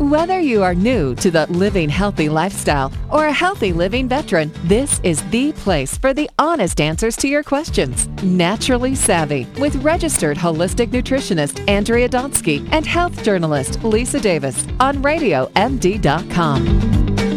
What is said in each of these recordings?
Whether you are new to the living healthy lifestyle or a healthy living veteran, this is the place for the honest answers to your questions. Naturally Savvy with registered holistic nutritionist Andrea Donsky and health journalist Lisa Davis on RadioMD.com.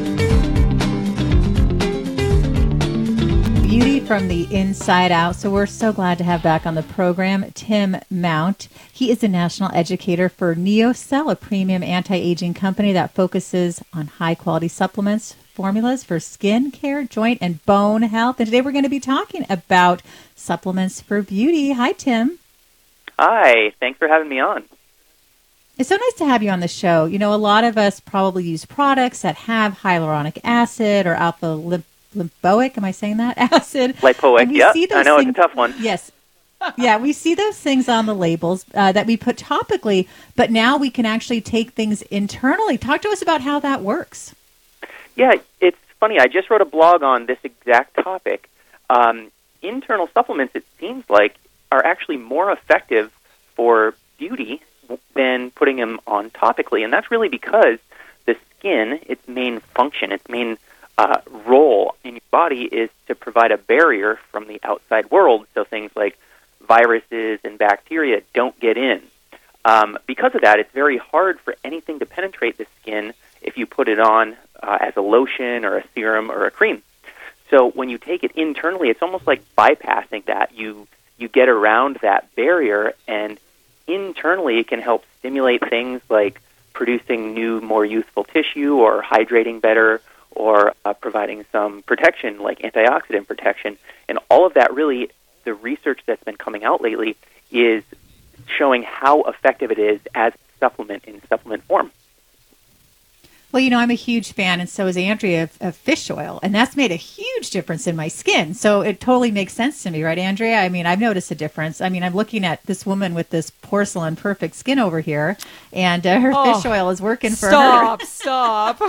Beauty from the inside out. So we're so glad to have back on the program Tim Mount. He is a national educator for NeoCell, a premium anti-aging company that focuses on high-quality supplements, formulas for skin care, joint, and bone health. And today we're going to be talking about supplements for beauty. Hi, Tim. Hi. Thanks for having me on. It's so nice to have you on the show. You know, a lot of us probably use products that have hyaluronic acid or lipoic, am I saying that? Acid. Lipoic, yeah. I know things, it's a tough one. Yes. Yeah, we see those things on the labels that we put topically, but now we can actually take things internally. Talk to us about how that works. Yeah, it's funny. I just wrote a blog on this exact topic. Internal supplements, it seems like, are actually more effective for beauty than putting them on topically, and that's really because the skin, its main function, its main role in your body is to provide a barrier from the outside world, so things like viruses and bacteria don't get in. Because of that, it's very hard for anything to penetrate the skin if you put it on as a lotion or a serum or a cream. So when you take it internally, it's almost like bypassing that. You get around that barrier, and internally it can help stimulate things like producing new, more youthful tissue or hydrating better, or providing some protection, like antioxidant protection. And all of that, really, the research that's been coming out lately is showing how effective it is as a supplement in supplement form. Well, you know, I'm a huge fan, and so is Andrea, of fish oil, and that's made a huge difference in my skin. So it totally makes sense to me, right, Andrea? I mean, I've noticed a difference. I mean, I'm looking at this woman with this porcelain perfect skin over here, and her fish oil is working for her. Stop.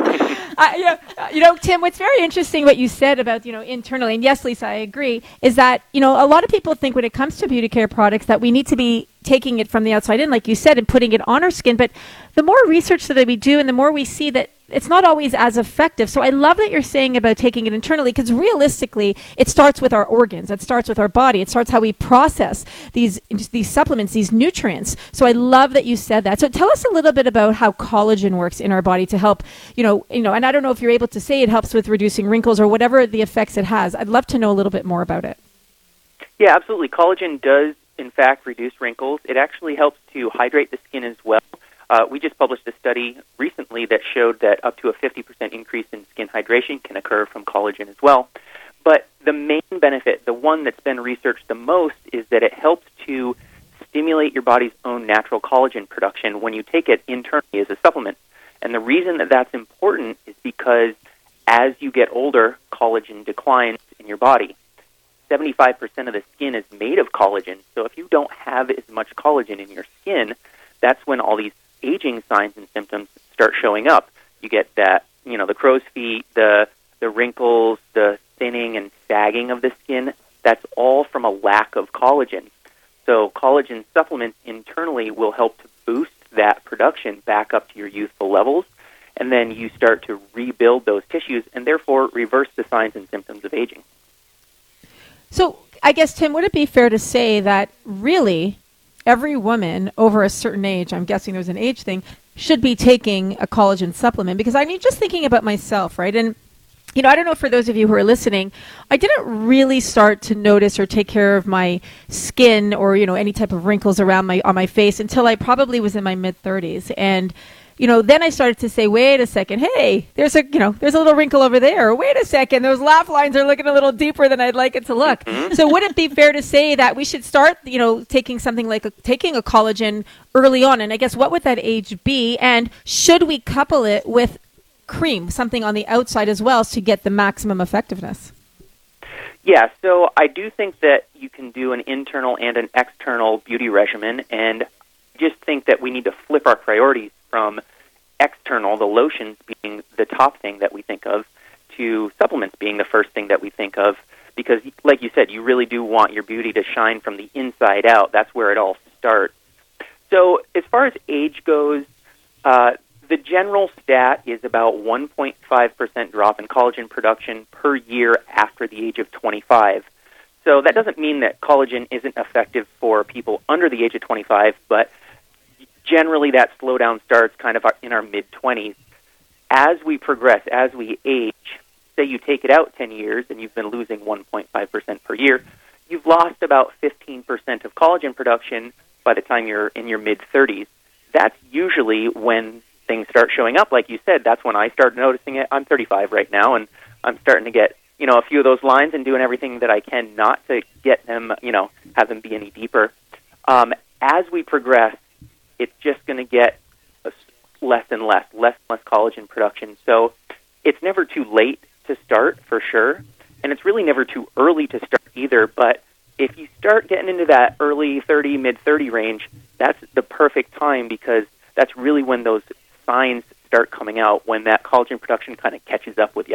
You know, Tim, what's very interesting what you said about, you know, internally, and yes, Lisa, I agree, is that, you know, a lot of people think when it comes to beauty care products that we need to be taking it from the outside in, like you said, and putting it on our skin. But the more research that we do and the more we see that it's not always as effective. So I love that you're saying about taking it internally, because realistically, it starts with our organs. It starts with our body. It starts how we process these supplements, these nutrients. So I love that you said that. So tell us a little bit about how collagen works in our body to help, you know, and I don't know if you're able to say it helps with reducing wrinkles or whatever the effects it has. I'd love to know a little bit more about it. Yeah, absolutely. Collagen does, in fact, reduce wrinkles. It actually helps to hydrate the skin as well. We just published a study recently that showed that up to a 50% increase in skin hydration can occur from collagen as well. But the main benefit, the one that's been researched the most, is that it helps to stimulate your body's own natural collagen production when you take it internally as a supplement. And the reason that that's important is because as you get older, collagen declines in your body. 75% of the skin is made of collagen. So if you don't have as much collagen in your skin, that's when all these aging signs and symptoms start showing up. You get that, you know, the crow's feet, the wrinkles, the thinning and sagging of the skin. That's all from a lack of collagen. So collagen supplements internally will help to boost that production back up to your youthful levels, and then you start to rebuild those tissues and therefore reverse the signs and symptoms of aging. So I guess, Tim, would it be fair to say that really every woman over a certain age, I'm guessing there's an age thing, should be taking a collagen supplement? Because I mean, just thinking about myself, right? And, you know, I don't know, for those of you who are listening, I didn't really start to notice or take care of my skin or, you know, any type of wrinkles around on my face until I probably was in my mid-30s. And, you know, then I started to say, wait a second, hey, there's a little wrinkle over there. Wait a second, those laugh lines are looking a little deeper than I'd like it to look. Mm-hmm. So would it be fair to say that we should start, you know, taking something like taking a collagen early on? And I guess what would that age be? And should we couple it with cream, something on the outside as well, to get the maximum effectiveness? Yeah, so I do think that you can do an internal and an external beauty regimen, and just think that we need to flip our priorities from external, the lotions being the top thing that we think of, to supplements being the first thing that we think of, because, like you said, you really do want your beauty to shine from the inside out. That's where it all starts. So as far as age goes, the general stat is about 1.5% drop in collagen production per year after the age of 25. So that doesn't mean that collagen isn't effective for people under the age of 25, but generally that slowdown starts kind of in our mid-20s. As we progress, as we age, say you take it out 10 years and you've been losing 1.5% per year, you've lost about 15% of collagen production by the time you're in your mid-30s. That's usually when things start showing up. Like you said, that's when I started noticing it. I'm 35 right now, and I'm starting to get, a few of those lines and doing everything that I can not to get them, have them be any deeper. As we progress, it's just going to get less and less collagen production. So it's never too late to start, for sure, and it's really never too early to start either. But if you start getting into that early 30, mid-30 range, that's the perfect time, because that's really when those signs start coming out, when that collagen production kind of catches up with you.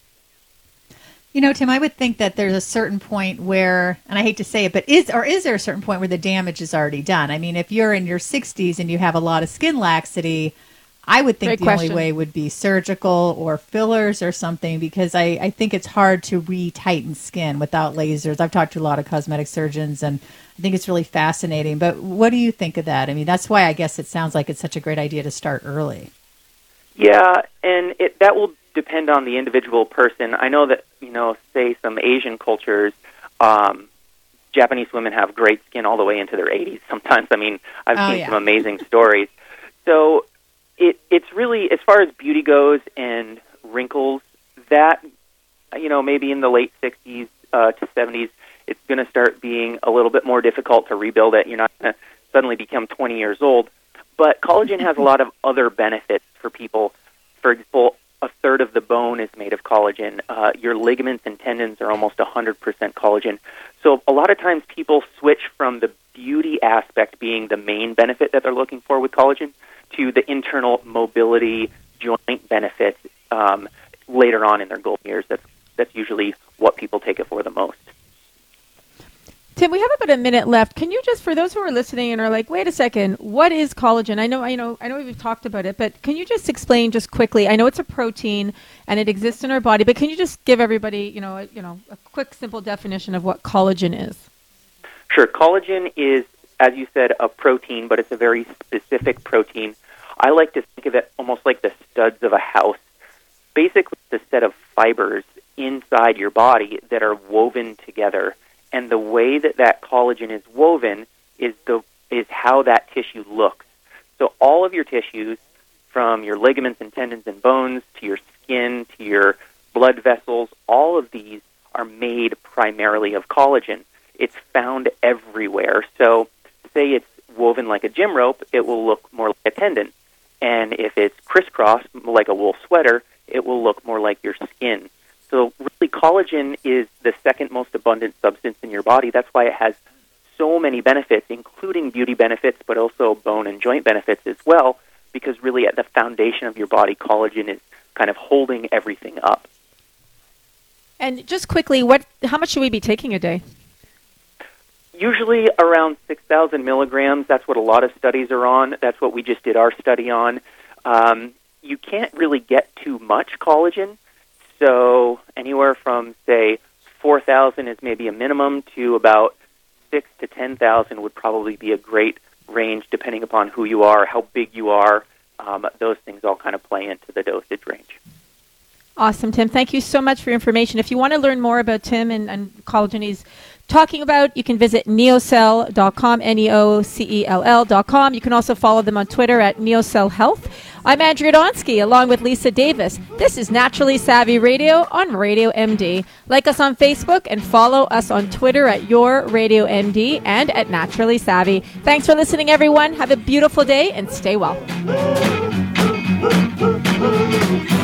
Tim, I would think that there's a certain point where, and I hate to say it, but is there a certain point where the damage is already done? I mean, if you're in your 60s and you have a lot of skin laxity, I would think only way would be surgical or fillers or something, because I think it's hard to re-tighten skin without lasers. I've talked to a lot of cosmetic surgeons, and I think it's really fascinating. But what do you think of that? I mean, that's why I guess it sounds like it's such a great idea to start early. Yeah, and that will depend on the individual person. I know that, say some Asian cultures, Japanese women have great skin all the way into their 80s sometimes. I mean, I've seen some amazing stories. So it's really, as far as beauty goes and wrinkles, that, maybe in the late 60s to 70s, it's going to start being a little bit more difficult to rebuild it. You're not going to suddenly become 20 years old. But collagen has a lot of other benefits for people. For example, a third of the bone is made of collagen. Your ligaments and tendons are almost 100% collagen. So a lot of times people switch from the beauty aspect being the main benefit that they're looking for with collagen to the internal mobility, joint benefits later on in their golden years. That's usually what people take it for the most. Tim, we have about a minute left. Can you just, for those who are listening and are like, wait a second, what is collagen? I know we've talked about it, but can you just explain just quickly? I know it's a protein and it exists in our body, but can you just give everybody, a quick, simple definition of what collagen is? Sure. Collagen is, as you said, a protein, but it's a very specific protein. I like to think of it almost like the studs of a house. Basically, it's a set of fibers inside your body that are woven together. And the way that collagen is woven is how that tissue looks. So all of your tissues, from your ligaments and tendons and bones to your skin to your blood vessels, all of these are made primarily of collagen. It's found everywhere. So say it's woven like a gym rope, it will look more like a tendon. And if it's crisscrossed like a wool sweater, it will look more like your skin. So really, collagen is the second most abundant substance in your body. That's why it has so many benefits, including beauty benefits, but also bone and joint benefits as well, because really at the foundation of your body, collagen is kind of holding everything up. And just quickly, how much should we be taking a day? Usually around 6,000 milligrams. That's what a lot of studies are on. That's what we just did our study on. You can't really get too much collagen. So anywhere from, say, 4,000 is maybe a minimum to about 6,000 to 10,000 would probably be a great range, depending upon who you are, how big you are. Those things all kind of play into the dosage range. Awesome, Tim. Thank you so much for your information. If you want to learn more about Tim and collagen he's talking about, you can visit neocell.com, neocell.com. You can also follow them on Twitter at Neocell Health. I'm Andrea Donsky, along with Lisa Davis. This is Naturally Savvy Radio on Radio MD. Like us on Facebook and follow us on Twitter at Your Radio MD and at Naturally Savvy. Thanks for listening, everyone. Have a beautiful day and stay well.